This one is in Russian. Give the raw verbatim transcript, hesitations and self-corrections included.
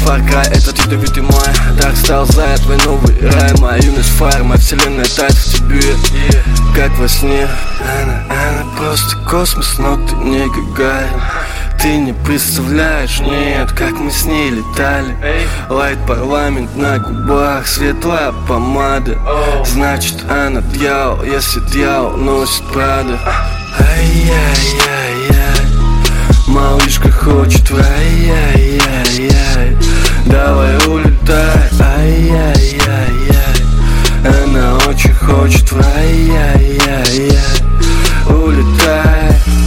Far Cry, этот ядовитый май. Так стал за твой новый рай. Моя юность фар, моя вселенная тает в тебе, yeah. Как во сне. Она, она просто космос, но ты не Гагарин. Ты не представляешь, нет, как мы с ней летали. Лайт парламент на губах, светлая помада. Значит, она дьявол, если дьявол носит Прада. Ай-яй-яй-яй, малышка хочет в рай, яй-яй-яй.